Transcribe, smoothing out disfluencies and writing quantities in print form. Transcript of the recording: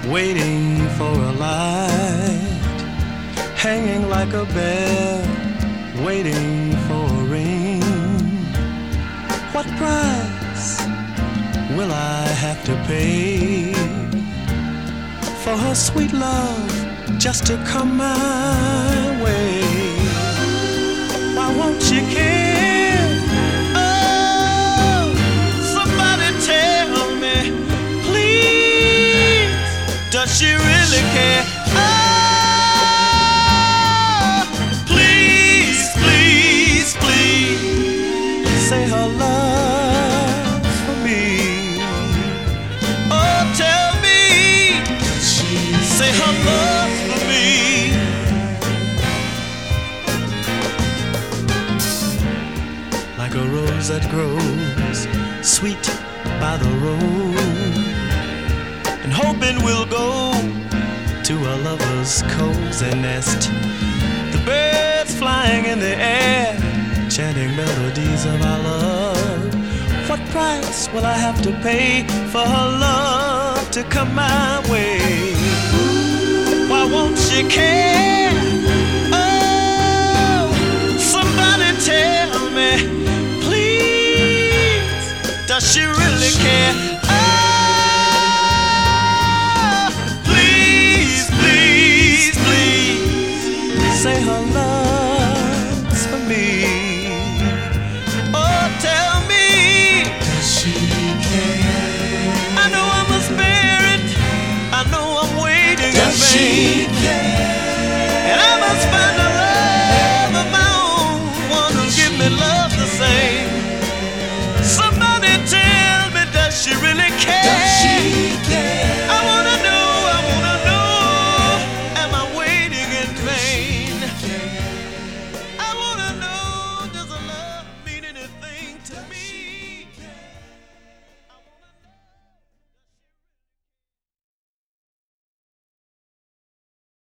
waiting for a light, hanging like a bell, waiting for a ring. What price will I have to pay for her sweet love just to come my way? Why won't she care? Oh, somebody tell me, please, does she really care? Oh, please, please, please, say her love's for me. Oh, tell me, say her love's for me. Like a rose that grows sweet by the road, and hoping we'll go to a lover's cozy nest. The birds flying in the air, chanting melodies of our love. What price will I have to pay for her love to come my way? Why won't she care? Oh, somebody tell me, please, does she really care? Oh, please, please, please, say her love's for me. Oh, tell me, does she care? I know I must bear it, I know I'm waiting in vain. Does she care? And I must find a love of my own, one who'll give me love the same. Somebody tell me, does she really care? Does she care? I wanna know, am I waiting in vain? I wanna know, does a love mean anything to me?